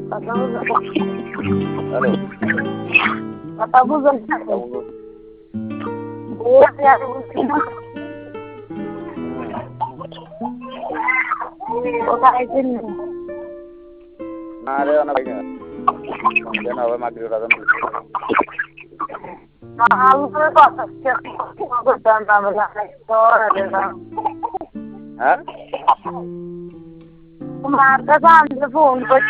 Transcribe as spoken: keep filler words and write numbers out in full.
Halo. Atabuza. Buat ya busina. Oka izin. Ada anak baiknya. Kemudian awal maghrib radam. Aku tuh kok setiap aku dan tambah sektor ada. Hah? Kemarin kan telepon